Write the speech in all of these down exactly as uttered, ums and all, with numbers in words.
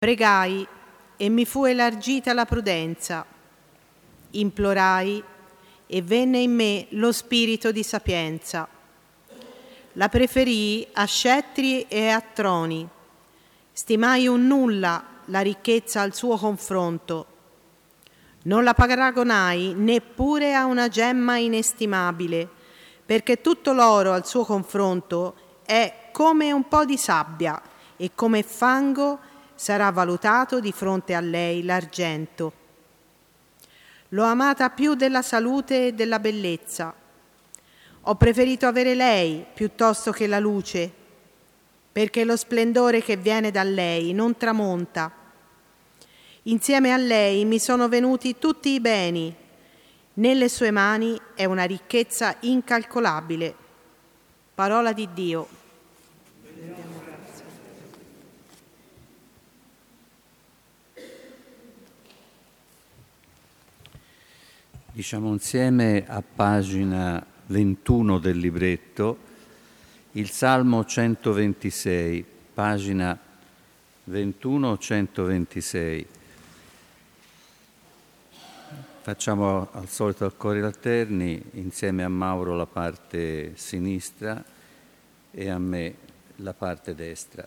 Pregai e mi fu elargita la prudenza. Implorai e venne in me lo spirito di sapienza. La preferii a scettri e a troni. Stimai un nulla la ricchezza al suo confronto. Non la paragonai neppure a una gemma inestimabile, perché tutto l'oro al suo confronto è come un po' di sabbia e come fango sarà valutato di fronte a lei l'argento. L'ho amata più della salute e della bellezza. Ho preferito avere lei piuttosto che la luce, perché lo splendore che viene da lei non tramonta. Insieme a lei mi sono venuti tutti i beni. Nelle sue mani è una ricchezza incalcolabile. Parola di Dio. Diciamo insieme a pagina ventuno del libretto il Salmo centoventisei, pagina ventuno centoventisei. Facciamo al solito a cori alterni, insieme a Mauro la parte sinistra e a me la parte destra.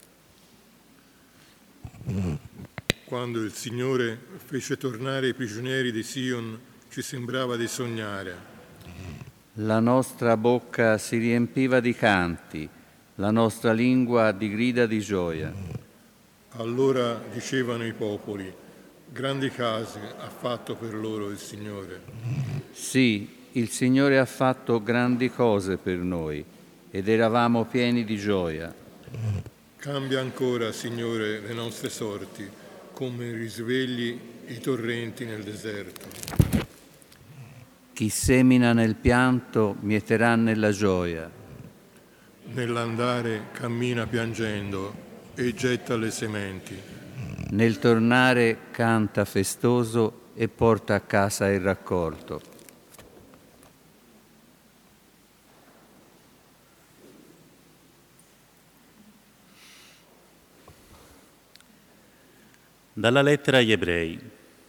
Quando il Signore fece tornare i prigionieri di Sion, ci sembrava di sognare. La nostra bocca si riempiva di canti, la nostra lingua di grida di gioia. Allora dicevano i popoli: grandi case ha fatto per loro il Signore. Sì, il Signore ha fatto grandi cose per noi ed eravamo pieni di gioia. Cambia ancora, Signore, le nostre sorti, come risvegli i torrenti nel deserto. Chi semina nel pianto mieterà nella gioia. Nell'andare cammina piangendo e getta le sementi. Nel tornare canta festoso e porta a casa il raccolto. Dalla lettera agli Ebrei.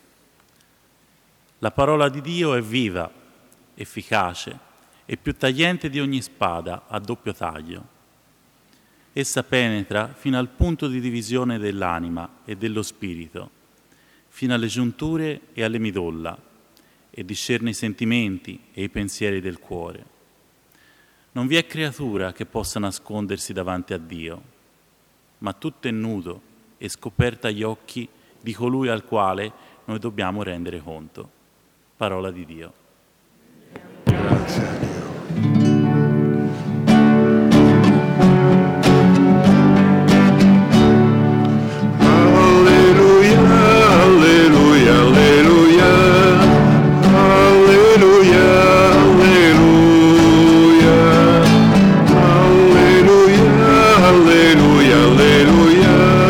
La parola di Dio è viva, efficace e più tagliente di ogni spada a doppio taglio. Essa penetra fino al punto di divisione dell'anima e dello spirito, fino alle giunture e alle midolla, e discerne i sentimenti e i pensieri del cuore. Non vi è creatura che possa nascondersi davanti a Dio, ma tutto è nudo e scoperto agli occhi di colui al quale noi dobbiamo rendere conto. Parola di Dio. Grazie a Dio. Alleluia, alleluia, alleluia, alleluia, alleluia, alleluia, alleluia,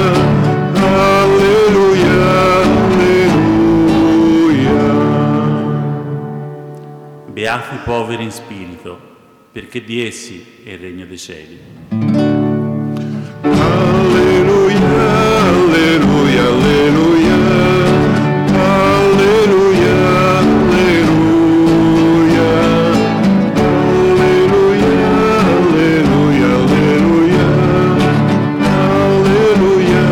Beati i poveri in spirito, perché di essi è il regno dei cieli. Alleluia, alleluia, alleluia, alleluia, alleluia, alleluia, alleluia, alleluia, alleluia,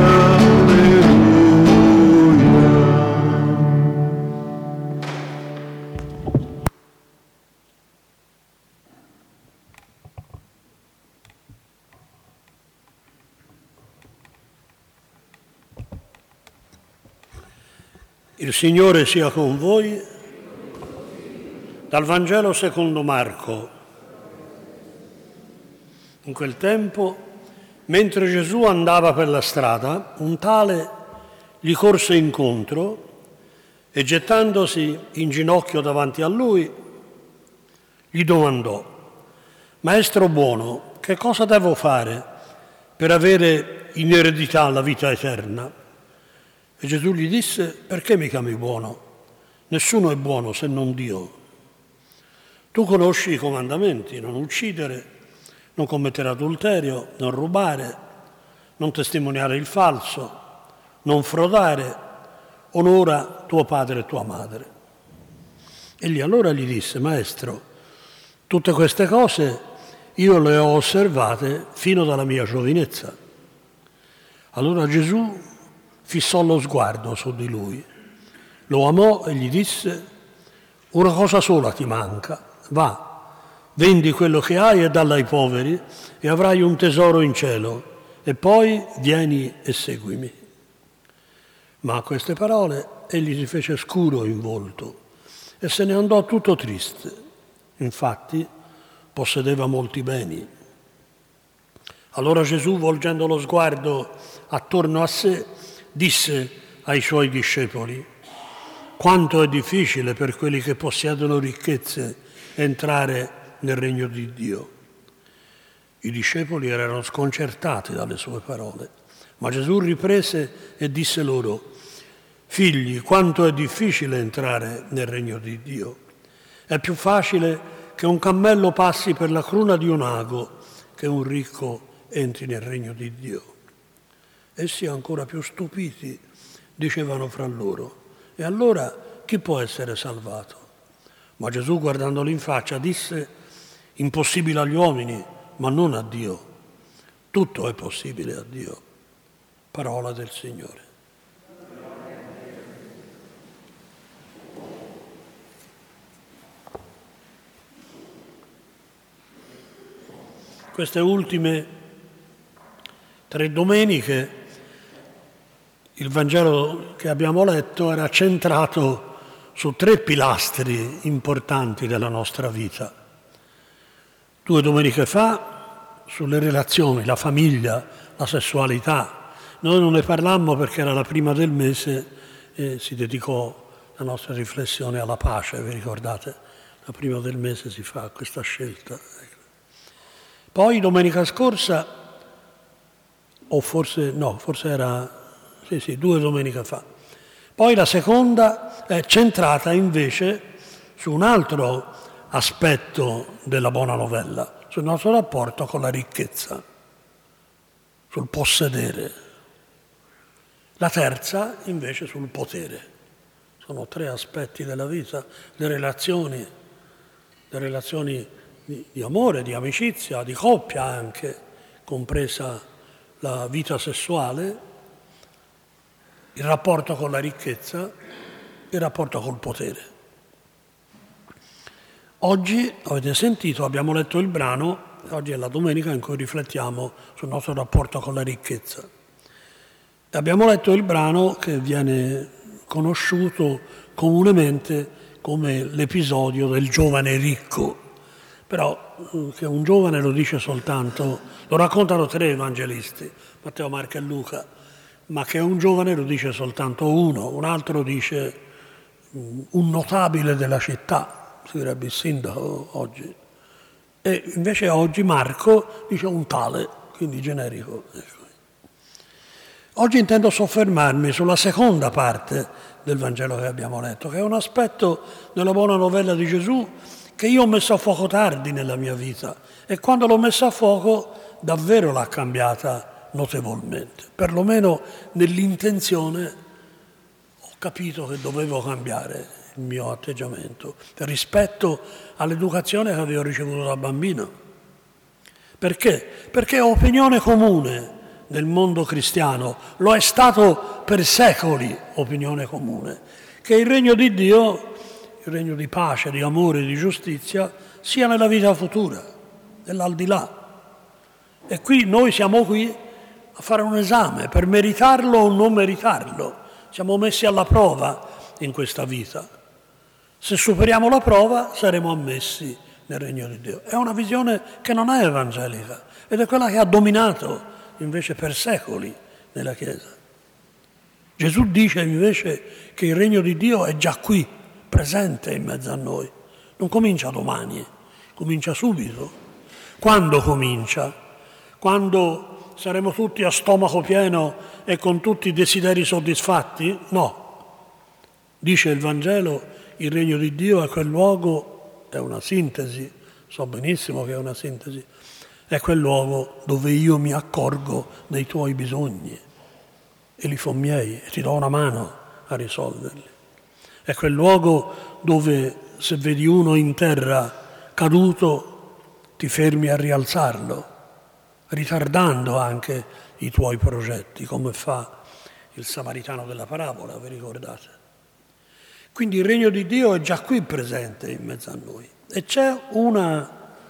Il Signore sia con voi. Dal Vangelo secondo Marco. In quel tempo, mentre Gesù andava per la strada, un tale gli corse incontro e gettandosi in ginocchio davanti a lui, gli domandò: Maestro buono, che cosa devo fare per avere in eredità la vita eterna? E Gesù gli disse: perché mi chiami buono? Nessuno è buono se non Dio. Tu conosci i comandamenti: non uccidere, non commettere adulterio, non rubare, non testimoniare il falso, non frodare, onora tuo padre e tua madre. Egli allora gli disse: Maestro, tutte queste cose io le ho osservate fino dalla mia giovinezza. Allora Gesù fissò lo sguardo su di lui, lo amò e gli disse: una cosa sola ti manca, va, vendi quello che hai e dallo ai poveri e avrai un tesoro in cielo, e poi vieni e seguimi. Ma a queste parole egli si fece scuro in volto e se ne andò tutto triste. Infatti possedeva molti beni. Allora Gesù, volgendo lo sguardo attorno a sé, disse ai suoi discepoli: quanto è difficile per quelli che possiedono ricchezze entrare nel regno di Dio. I discepoli erano sconcertati dalle sue parole, ma Gesù riprese e disse loro: figli, quanto è difficile entrare nel regno di Dio. È più facile che un cammello passi per la cruna di un ago che un ricco entri nel regno di Dio. Essi, ancora più stupiti, dicevano fra loro: e allora chi può essere salvato? Ma Gesù, guardandoli in faccia, disse: impossibile agli uomini, ma non a Dio. Tutto è possibile a Dio. Parola del Signore. Queste ultime tre domeniche il Vangelo che abbiamo letto era centrato su tre pilastri importanti della nostra vita. Due domeniche fa sulle relazioni, la famiglia, la sessualità. Noi non ne parlammo perché era la prima del mese e si dedicò la nostra riflessione alla pace, vi ricordate? La prima del mese si fa questa scelta. Poi domenica scorsa, o forse no, forse era sì sì, due domeniche fa. Poi la seconda è centrata invece su un altro aspetto della buona novella, sul nostro rapporto con la ricchezza, sul possedere. La terza invece sul potere. Sono tre aspetti della vita, le relazioni, le relazioni di, di amore, di amicizia, di coppia anche, compresa la vita sessuale, il rapporto con la ricchezza, il rapporto col potere. Oggi, avete sentito, abbiamo letto il brano, oggi è la domenica in cui riflettiamo sul nostro rapporto con la ricchezza. Abbiamo letto il brano che viene conosciuto comunemente come l'episodio del giovane ricco, però che un giovane lo dice soltanto, lo raccontano tre evangelisti, Matteo, Marco e Luca, ma che un giovane lo dice soltanto uno, un altro dice un notabile della città, si direbbe il sindaco oggi, e invece oggi Marco dice un tale, quindi generico. Oggi intendo soffermarmi sulla seconda parte del Vangelo che abbiamo letto, che è un aspetto della buona novella di Gesù che io ho messo a fuoco tardi nella mia vita e quando l'ho messa a fuoco davvero l'ha cambiata notevolmente, perlomeno nell'intenzione ho capito che dovevo cambiare il mio atteggiamento rispetto all'educazione che avevo ricevuto da bambino. Perché? Perché è opinione comune nel mondo cristiano, lo è stato per secoli opinione comune, che il regno di Dio, il regno di pace, di amore, di giustizia, sia nella vita futura, nell'aldilà. E qui noi siamo qui a fare un esame per meritarlo o non meritarlo. Siamo messi alla prova in questa vita. Se superiamo la prova saremo ammessi nel regno di Dio. È una visione che non è evangelica ed è quella che ha dominato invece per secoli nella Chiesa. Gesù dice invece che il regno di Dio è già qui, presente in mezzo a noi. Non comincia domani, comincia subito. Quando comincia? Quando saremo tutti a stomaco pieno e con tutti i desideri soddisfatti? No. Dice il Vangelo, il regno di Dio è quel luogo, è una sintesi, so benissimo che è una sintesi, è quel luogo dove io mi accorgo dei tuoi bisogni e li fo miei e ti do una mano a risolverli. È quel luogo dove se vedi uno in terra caduto ti fermi a rialzarlo, ritardando anche i tuoi progetti, come fa il samaritano della parabola, vi ricordate? Quindi il regno di Dio è già qui presente in mezzo a noi. E c'è una,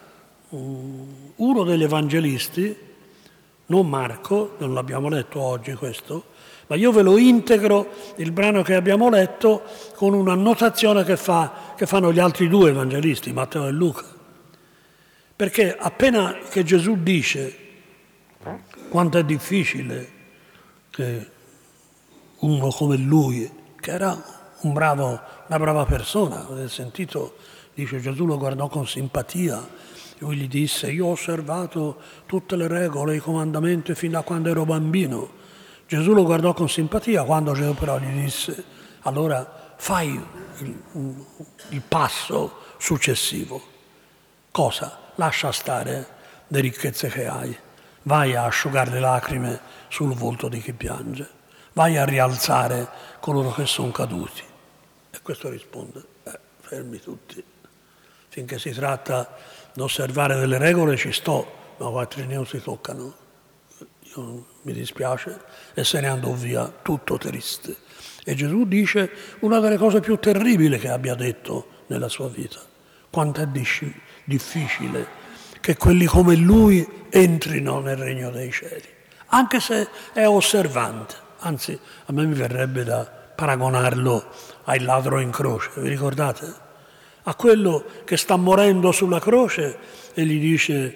uno degli evangelisti, non Marco, non l'abbiamo letto oggi questo, ma io ve lo integro, il brano che abbiamo letto, con un'annotazione che, fa, che fanno gli altri due evangelisti, Matteo e Luca. Perché appena che Gesù dice quanto è difficile che uno come lui, che era un bravo, una brava persona, avete sentito, dice Gesù lo guardò con simpatia, lui gli disse io ho osservato tutte le regole, i comandamenti fino a quando ero bambino. Gesù lo guardò con simpatia, quando Gesù però gli disse allora fai il, il passo successivo. Cosa? Lascia stare le ricchezze che hai, vai a asciugare le lacrime sul volto di chi piange, vai a rialzare coloro che sono caduti. E questo risponde, eh, fermi tutti, finché si tratta di osservare delle regole ci sto, ma quattro non si toccano. Io, mi dispiace, e se ne andò via tutto triste. E Gesù dice una delle cose più terribili che abbia detto nella sua vita, quanto è difficile che quelli come lui entrino nel regno dei cieli, anche se è osservante. Anzi, a me mi verrebbe da paragonarlo al ladro in croce, vi ricordate? A quello che sta morendo sulla croce e gli dice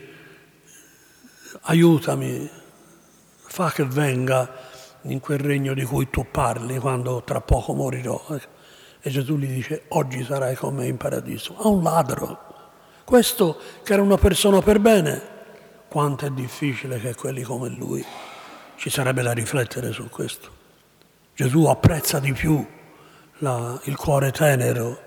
aiutami, fa che venga in quel regno di cui tu parli quando tra poco morirò. E Gesù gli dice oggi sarai con me in paradiso. A un ladro, questo che era una persona per bene, quanto è difficile che quelli come lui, ci sarebbe da riflettere su questo. Gesù apprezza di più la, il cuore tenero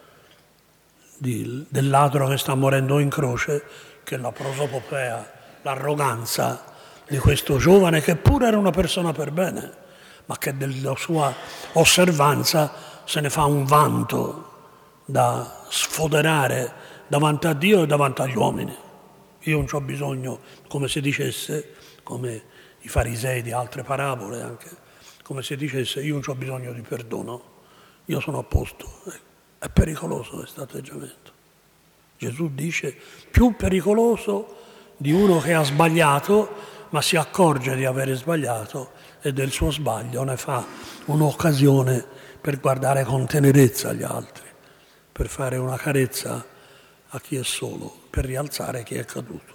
di, del ladro che sta morendo in croce che la prosopopea, l'arroganza di questo giovane che pure era una persona per bene, ma che della sua osservanza se ne fa un vanto da sfoderare davanti a Dio e davanti agli uomini. Io non ho bisogno, come si dicesse, come i farisei di altre parabole anche, come si dicesse io non ho bisogno di perdono, io sono a posto. È pericoloso questo atteggiamento. Gesù dice più pericoloso di uno che ha sbagliato ma si accorge di avere sbagliato e del suo sbaglio ne fa un'occasione per guardare con tenerezza gli altri, per fare una carezza a chi è solo, per rialzare chi è caduto.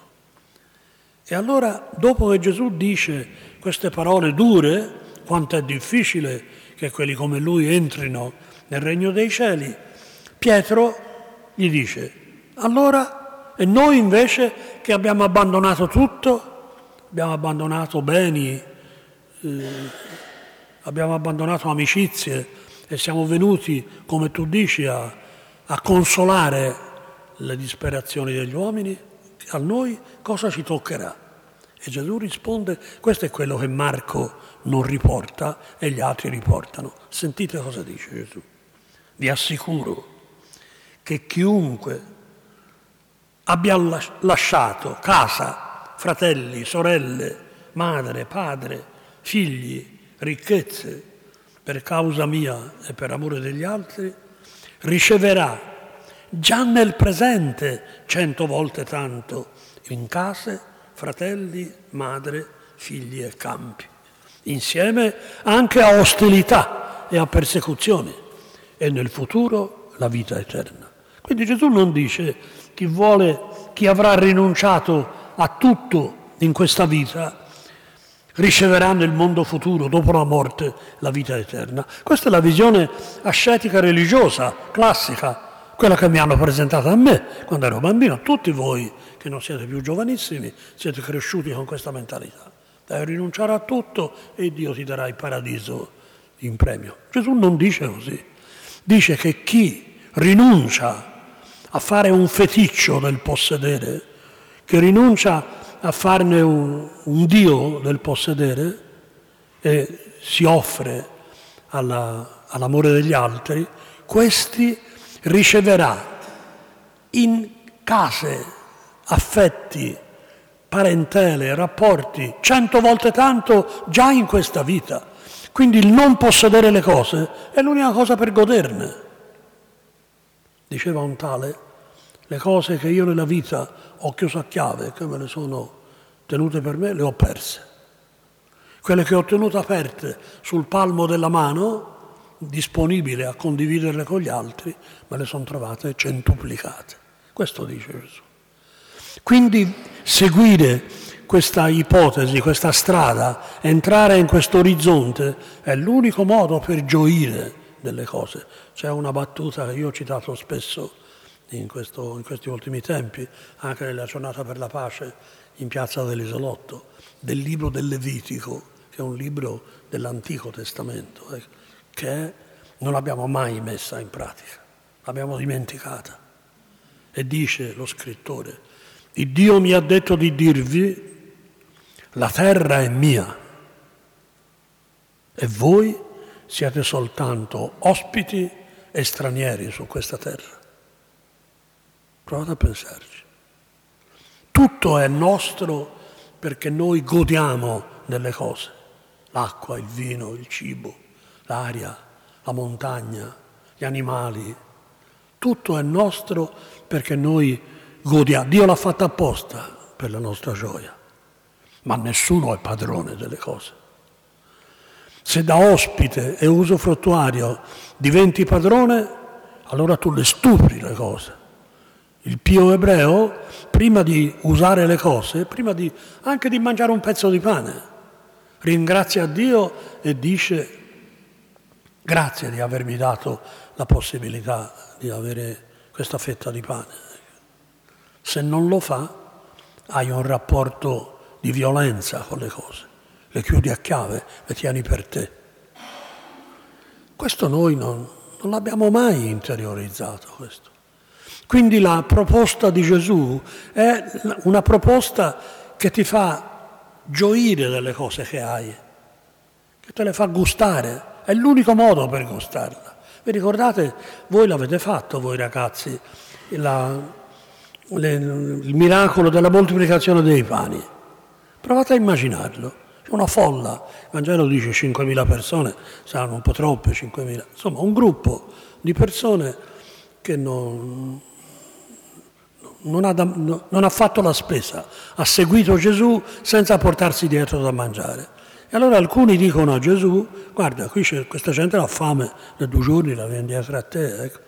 E allora, dopo che Gesù dice queste parole dure, quanto è difficile che quelli come lui entrino nel regno dei cieli, Pietro gli dice, allora, e noi invece che abbiamo abbandonato tutto, abbiamo abbandonato beni, eh, abbiamo abbandonato amicizie e siamo venuti, come tu dici, a, a consolare le disperazioni degli uomini, a noi cosa ci toccherà? E Gesù risponde, questo è quello che Marco non riporta e gli altri riportano. Sentite cosa dice Gesù. Vi assicuro che chiunque abbia lasciato casa, fratelli, sorelle, madre, padre, figli, ricchezze, per causa mia e per amore degli altri, riceverà già nel presente cento volte tanto in case, fratelli, madre, figli e campi, insieme anche a ostilità e a persecuzioni, e nel futuro la vita eterna. Quindi Gesù non dice chi vuole, chi avrà rinunciato a tutto in questa vita riceverà nel mondo futuro, dopo la morte, la vita eterna. Questa è la visione ascetica religiosa, classica, quella che mi hanno presentato a me quando ero bambino. Tutti voi che non siete più giovanissimi siete cresciuti con questa mentalità. Devi rinunciare a tutto e Dio ti darà il paradiso in premio. Gesù non dice così. Dice che chi rinuncia a fare un feticcio del possedere, che rinuncia a farne un, un Dio del possedere, e si offre alla, all'amore degli altri, questi riceverà in case, affetti, parentele, rapporti, cento volte tanto già in questa vita. Quindi il non possedere le cose è l'unica cosa per goderne. Diceva un tale, le cose che io nella vita ho chiuso a chiave, che me le sono tenute per me, le ho perse. Quelle che ho tenuto aperte sul palmo della mano, disponibile a condividerle con gli altri, me le sono trovate centuplicate. Questo dice Gesù. Quindi seguire questa ipotesi, questa strada, entrare in questo orizzonte è l'unico modo per gioire delle cose. C'è una battuta che io ho citato spesso in, questo, in questi ultimi tempi, anche nella giornata per la pace in piazza dell'Isolotto, del libro del Levitico, che è un libro dell'Antico Testamento, eh, che non abbiamo mai messa in pratica, l'abbiamo dimenticata. E dice lo scrittore, il Dio mi ha detto di dirvi, la terra è mia e voi siete soltanto ospiti e stranieri su questa terra. Provate a pensarci. Tutto è nostro perché noi godiamo delle cose, l'acqua, il vino, il cibo, l'aria, la montagna, gli animali. Tutto è nostro perché noi godiamo. Dio l'ha fatta apposta per la nostra gioia, ma nessuno è padrone delle cose. Se da ospite e usufruttuario diventi padrone, allora tu le stupri le cose. Il pio ebreo, prima di usare le cose, prima di, anche di mangiare un pezzo di pane, ringrazia Dio e dice grazie di avermi dato la possibilità di avere questa fetta di pane. Se non lo fa, hai un rapporto di violenza con le cose, le chiudi a chiave, le tieni per te. Questo noi non, non l'abbiamo mai interiorizzato, questo. Quindi la proposta di Gesù è una proposta che ti fa gioire delle cose che hai, che te le fa gustare, è l'unico modo per gustarla. Vi ricordate, voi l'avete fatto, voi ragazzi, la, le, il miracolo della moltiplicazione dei pani. Provate a immaginarlo. C'è una folla, il Vangelo dice cinquemila persone, saranno un po' troppe, cinquemila, insomma un gruppo di persone che non... Non ha, da, non ha fatto la spesa, ha seguito Gesù senza portarsi dietro da mangiare. E allora alcuni dicono a Gesù, guarda, qui c'è, questa gente ha fame da due giorni, la viene dietro a te, ecco.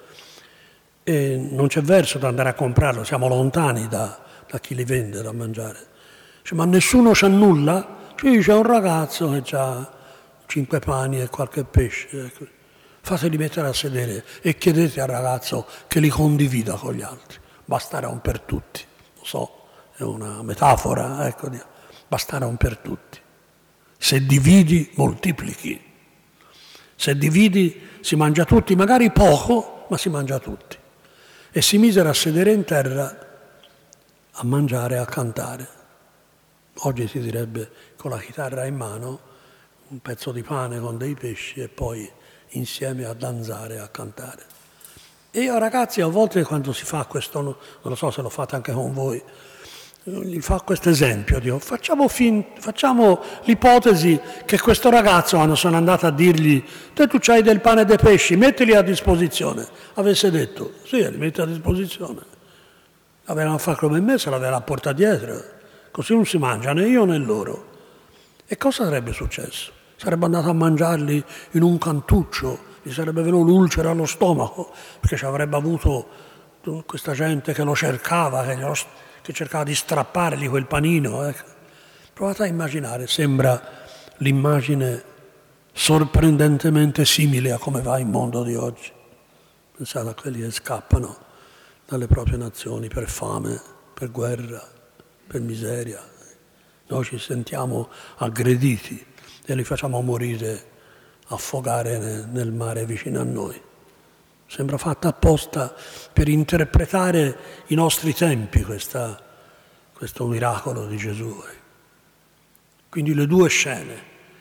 E non c'è verso di andare a comprarlo, siamo lontani da, da chi li vende da mangiare. Dice, ma nessuno c'ha nulla? Cioè, c'è un ragazzo che ha cinque pani e qualche pesce, ecco. Fateli mettere a sedere e chiedete al ragazzo che li condivida con gli altri. Bastare un per tutti, lo so, è una metafora, ecco, bastare un per tutti. Se dividi, moltiplichi. Se dividi, si mangia tutti, magari poco, ma si mangia tutti. E si misero a sedere in terra, a mangiare e a cantare. Oggi si direbbe con la chitarra in mano, un pezzo di pane con dei pesci e poi insieme a danzare e a cantare. E io ragazzi a volte quando si fa questo, non lo so se lo fate anche con voi, gli fa questo esempio, dico, facciamo, fin, facciamo l'ipotesi che questo ragazzo quando sono andato a dirgli te tu c'hai del pane e dei pesci, mettili a disposizione, avesse detto sì, li metti a disposizione, avevano fatto come me, se l'aveva portata dietro, così non si mangia né io né loro. E cosa sarebbe successo? Sarebbe andato a mangiarli in un cantuccio, gli sarebbe venuto l'ulcera allo stomaco, perché ci avrebbe avuto questa gente che lo cercava, che, glielo, che cercava di strappargli quel panino. Ecco. Provate a immaginare, sembra l'immagine sorprendentemente simile a come va il mondo di oggi. Pensate a quelli che scappano dalle proprie nazioni per fame, per guerra, per miseria. Noi ci sentiamo aggrediti e li facciamo morire, affogare nel mare vicino a noi. Sembra fatta apposta per interpretare i nostri tempi questa, questo miracolo di Gesù. Quindi le due scene,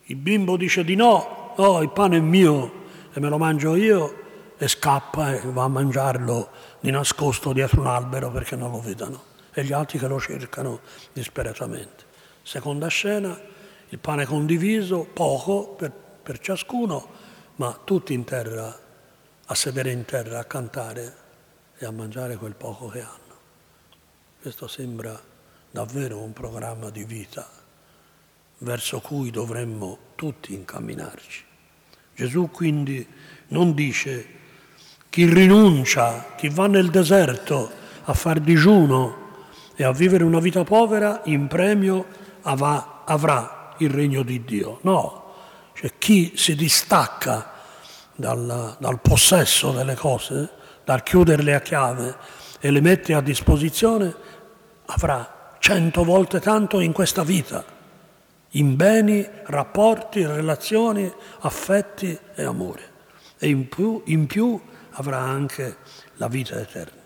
Il bimbo dice di no, oh, il pane è mio e me lo mangio io, e scappa e va a mangiarlo di nascosto dietro un albero perché non lo vedano, e gli altri che lo cercano disperatamente. Seconda scena, il pane condiviso, poco per, per ciascuno, ma tutti in terra, a sedere in terra, a cantare e a mangiare quel poco che hanno. Questo sembra davvero un programma di vita verso cui dovremmo tutti incamminarci. Gesù quindi non dice: chi rinuncia, chi va nel deserto a far digiuno e a vivere una vita povera, in premio avrà, avrà il regno di Dio. No, cioè chi si distacca dal, dal possesso delle cose, dal chiuderle a chiave e le mette a disposizione, avrà cento volte tanto in questa vita, in beni, rapporti, relazioni, affetti e amore. E in più, in più avrà anche la vita eterna.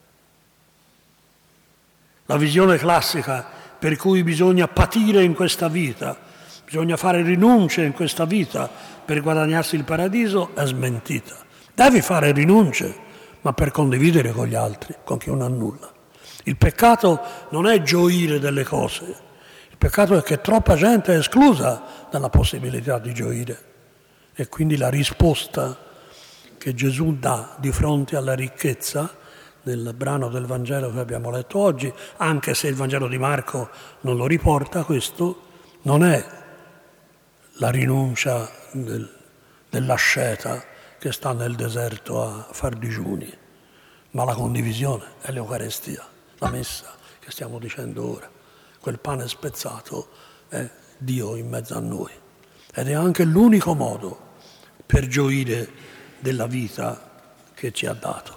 La visione classica per cui bisogna patire in questa vita, bisogna fare rinunce in questa vita per guadagnarsi il paradiso è smentita. Devi fare rinunce, ma per condividere con gli altri, con chi non ha nulla. Il peccato non è gioire delle cose, il peccato è che troppa gente è esclusa dalla possibilità di gioire. E quindi la risposta che Gesù dà di fronte alla ricchezza, nel brano del Vangelo che abbiamo letto oggi, anche se il Vangelo di Marco non lo riporta questo, non è la rinuncia del, dell'asceta che sta nel deserto a far digiuni, ma la condivisione, è l'Eucarestia, la messa che stiamo dicendo ora. Quel pane spezzato è Dio in mezzo a noi ed è anche l'unico modo per gioire della vita che ci ha dato.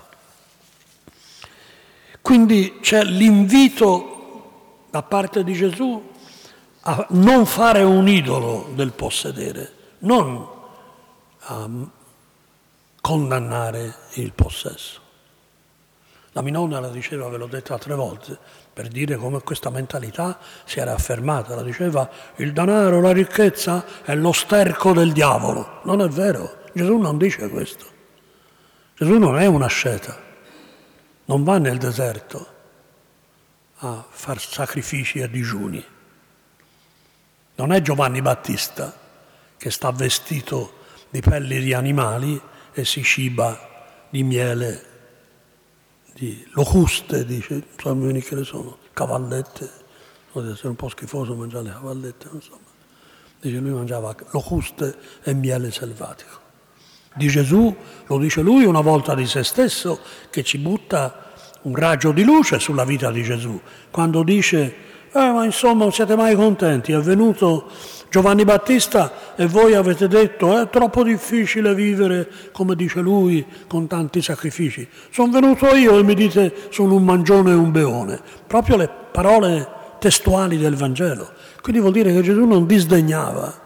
Quindi c'è l'invito da parte di Gesù a non fare un idolo del possedere, non a condannare il possesso. La mia nonna la diceva, ve l'ho detto altre volte, per dire come questa mentalità si era affermata. La diceva: il denaro, la ricchezza è lo sterco del diavolo. Non è vero, Gesù non dice questo. Gesù non è un asceta, non va nel deserto a far sacrifici e digiuni. Non è Giovanni Battista che sta vestito di pelli di animali e si ciba di miele, di locuste, dice, non so che le sono, cavallette, deve essere un po' schifoso mangiare le cavallette, insomma. Dice, lui mangiava locuste e miele selvatico. Di Gesù, lo dice lui una volta di se stesso, che ci butta un raggio di luce sulla vita di Gesù, quando dice: eh, ma insomma non siete mai contenti, è venuto Giovanni Battista e voi avete detto è troppo difficile vivere, come dice lui, con tanti sacrifici. Sono venuto io e mi dite sono un mangione e un beone. Proprio le parole testuali del Vangelo. Quindi vuol dire che Gesù non disdegnava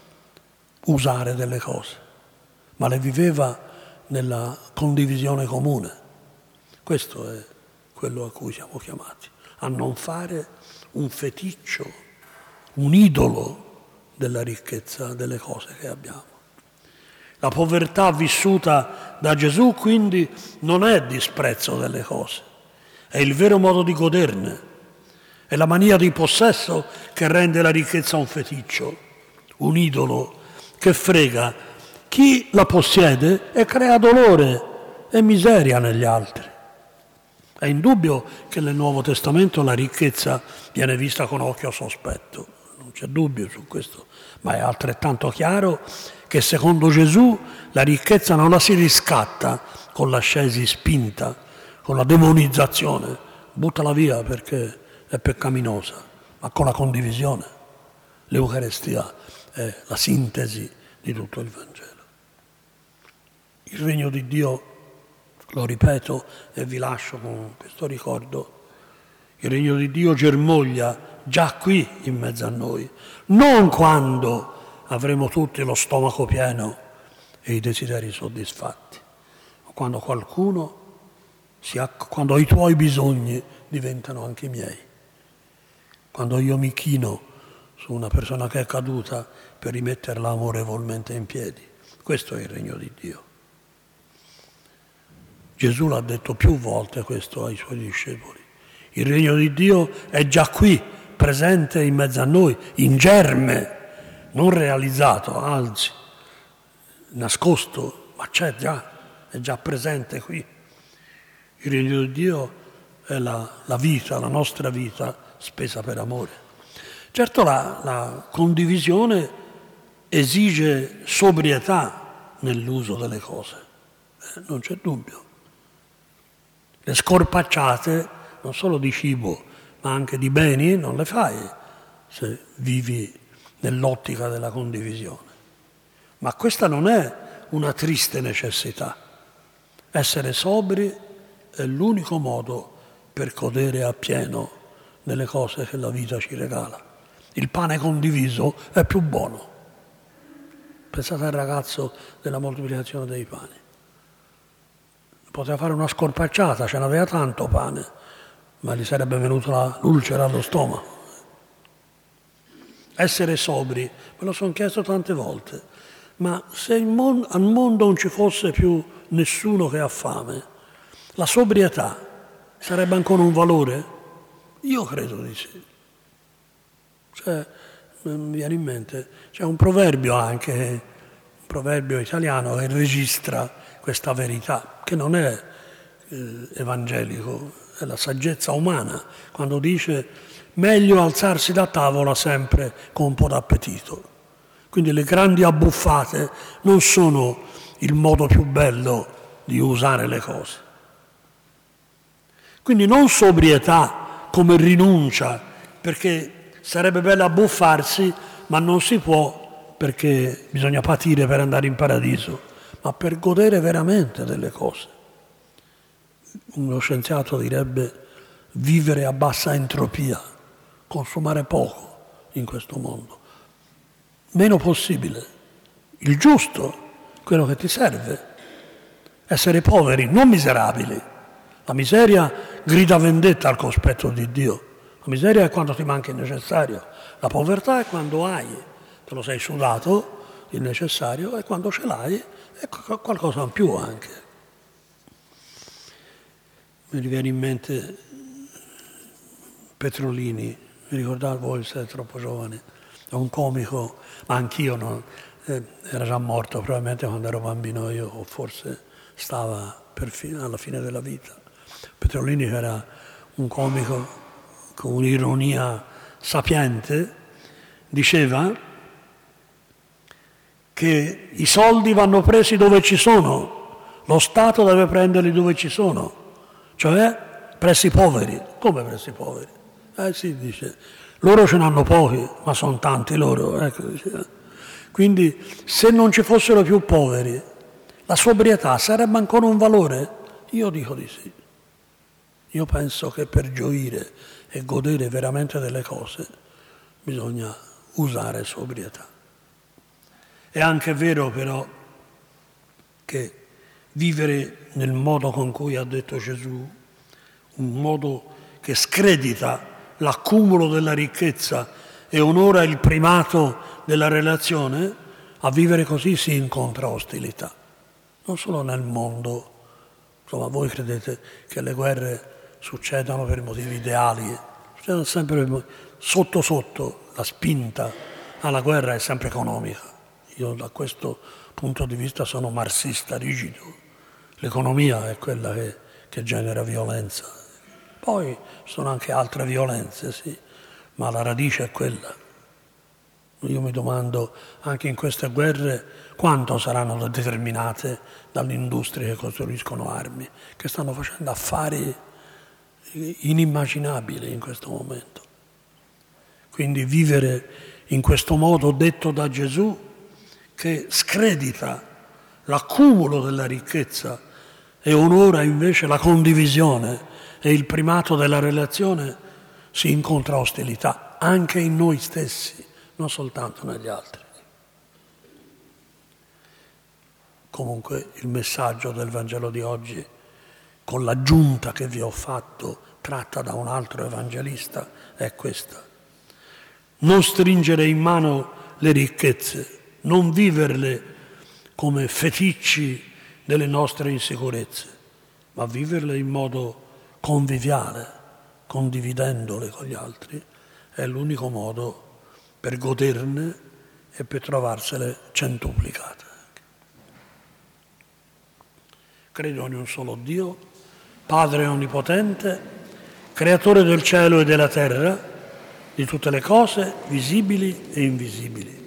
usare delle cose, ma le viveva nella condivisione comune. Questo è quello a cui siamo chiamati, a non fare un feticcio, un idolo della ricchezza delle cose che abbiamo. La povertà vissuta da Gesù quindi non è disprezzo delle cose, è il vero modo di goderne, è la mania di possesso che rende la ricchezza un feticcio, un idolo che frega chi la possiede e crea dolore e miseria negli altri. È indubbio che nel Nuovo Testamento la ricchezza viene vista con occhio sospetto, non c'è dubbio su questo, ma è altrettanto chiaro che secondo Gesù la ricchezza non la si riscatta con l'ascesi spinta, con la demonizzazione, buttala via perché è peccaminosa, ma con la condivisione. L'Eucarestia è la sintesi di tutto il Vangelo. Il regno di Dio, lo ripeto e vi lascio con questo ricordo, il regno di Dio germoglia già qui in mezzo a noi, non quando avremo tutti lo stomaco pieno e i desideri soddisfatti, ma quando qualcuno, si acc- quando i tuoi bisogni diventano anche i miei, quando io mi chino su una persona che è caduta per rimetterla amorevolmente in piedi. Questo è il regno di Dio. Gesù l'ha detto più volte questo ai suoi discepoli. Il regno di Dio è già qui, presente in mezzo a noi, in germe, non realizzato, anzi, nascosto, ma c'è già, è già presente qui. Il regno di Dio è la, la vita, la nostra vita spesa per amore. Certo la, la condivisione esige sobrietà nell'uso delle cose, eh, non c'è dubbio. Le scorpacciate, non solo di cibo, ma anche di beni, non le fai se vivi nell'ottica della condivisione. Ma questa non è una triste necessità. Essere sobri è l'unico modo per godere appieno delle cose che la vita ci regala. Il pane condiviso è più buono. Pensate al ragazzo della moltiplicazione dei pani. Poteva fare una scorpacciata, ce n'aveva tanto pane, ma gli sarebbe venuta l'ulcera allo stomaco. Essere sobri, me lo sono chiesto tante volte, ma se il mon- al mondo non ci fosse più nessuno che ha fame, la sobrietà sarebbe ancora un valore? Io credo di sì. Cioè, mi viene in mente, c'è un proverbio anche, un proverbio italiano che registra questa verità, che non è eh, evangelico, è la saggezza umana, quando dice meglio alzarsi da tavola sempre con un po' d'appetito. Quindi le grandi abbuffate non sono il modo più bello di usare le cose. Quindi non sobrietà come rinuncia, perché sarebbe bello abbuffarsi, ma non si può perché bisogna patire per andare in paradiso, ma per godere veramente delle cose. Uno scienziato direbbe vivere a bassa entropia, consumare poco in questo mondo, meno possibile, il giusto, quello che ti serve, essere poveri, non miserabili. La miseria grida vendetta al cospetto di Dio. La miseria è quando ti manca il necessario, la povertà è quando hai, te lo sei sudato, il necessario, e quando ce l'hai è qualcosa in più anche. Mi viene in mente Petrolini, mi ricordate voi, siete troppo giovani, è un comico, ma anch'io non, eh, era già morto probabilmente quando ero bambino io, o forse stava per fine, alla fine della vita. Petrolini era un comico con un'ironia sapiente, diceva che i soldi vanno presi dove ci sono, lo Stato deve prenderli dove ci sono, cioè presso i poveri. Come presso i poveri? Eh sì, dice, loro ce n'hanno pochi, ma sono tanti loro. Ecco, dice. Quindi se non ci fossero più poveri, la sobrietà sarebbe ancora un valore? Io dico di sì. Io penso che per gioire e godere veramente delle cose bisogna usare sobrietà. È anche vero però che vivere nel modo con cui ha detto Gesù, un modo che scredita l'accumulo della ricchezza e onora il primato della relazione, a vivere così si incontra ostilità. Non solo nel mondo, insomma voi credete che le guerre succedono per motivi ideali, succedono sempre per sotto sotto, la spinta alla guerra è sempre economica. Io da questo punto di vista sono marxista rigido. L'economia è quella che, che genera violenza. Poi sono anche altre violenze, sì, ma la radice è quella. Io mi domando, anche in queste guerre, quanto saranno determinate dalle industrie che costruiscono armi, che stanno facendo affari inimmaginabili in questo momento. Quindi vivere in questo modo detto da Gesù, che scredita l'accumulo della ricchezza e onora invece la condivisione e il primato della relazione, si incontra ostilità anche in noi stessi, non soltanto negli altri. Comunque il messaggio del Vangelo di oggi, con l'aggiunta che vi ho fatto, tratta da un altro evangelista, è questa. non stringere in mano le ricchezze, non viverle come feticci delle nostre insicurezze, ma viverle in modo conviviale, condividendole con gli altri, è l'unico modo per goderne e per trovarsele centuplicate. Credo in un solo Dio, Padre Onnipotente, Creatore del cielo e della terra, di tutte le cose visibili e invisibili.